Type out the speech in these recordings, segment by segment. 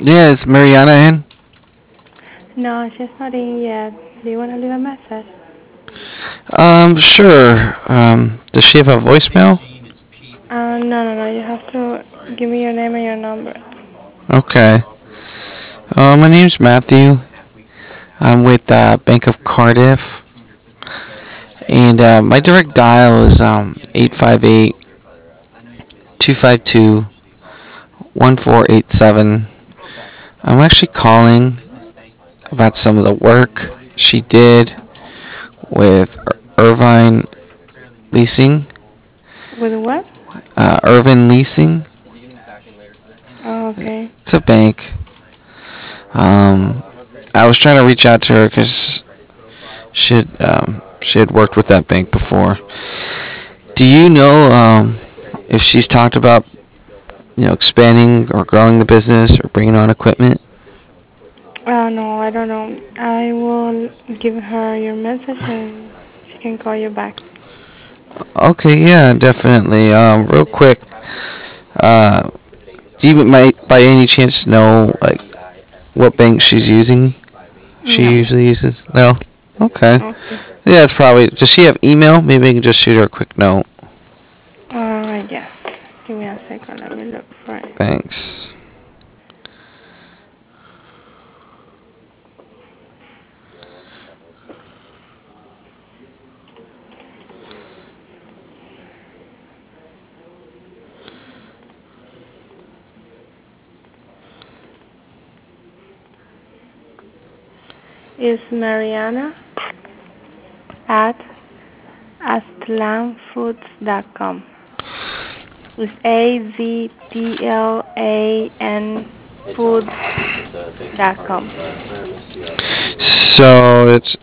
Yeah, is Mariana in? No, she's not in yet. Do you want to leave a message? Sure. Does she have a voicemail? No. You have to give me your name and your number. Okay. My name's Matthew. I'm with Bank of Cardiff, and my direct dial is 858 1487. I'm actually calling about some of the work she did with Irvine Leasing. With what? Irvine Leasing. Oh, okay. It's a bank. Um, I was trying to reach out to her because she had worked with that bank before. Do you know if she's talked about expanding or growing the business or bringing on equipment? No, I don't know. I will give her your message and she can call you back. Okay, yeah, definitely. Real quick, uh, do you might by any chance know like what bank she's using? She No. usually uses? No. Okay. Okay. Yeah, it's probably. Does she have email? Maybe I can just shoot her a quick note. Alright, yes. Give me a second. Let me look for it. Thanks. It's Mariana at aztlanfoods.com. It's AZTLAN foods.com. So it's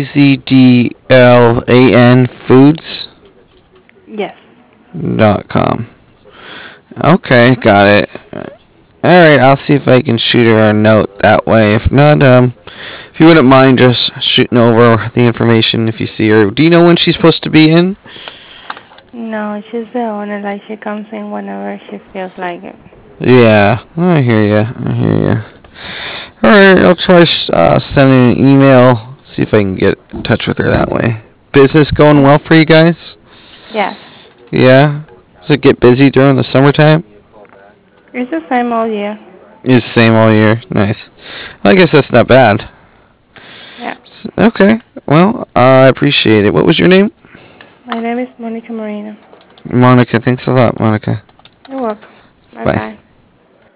AZDLAN Yes. Foods.com. Okay, got it. Alright, I'll see if I can shoot her a note that way. If not, if you wouldn't mind just shooting over the information if you see her. Do you know when she's supposed to be in? No, she's the owner. Like she comes in whenever she feels like it. Yeah, I hear ya. I hear ya. Alright, I'll try sending an email, see if I can get in touch with her that way. Business going well for you guys? Yes. Yeah? Does it get busy during the summertime? It's the same all year. It's the same all year. Nice. I guess that's not bad. Yeah. Okay. Well, I appreciate it. What was your name? My name is Monica Marino. Monica. Thanks a lot, Monica. You're welcome. Bye Bye. bye.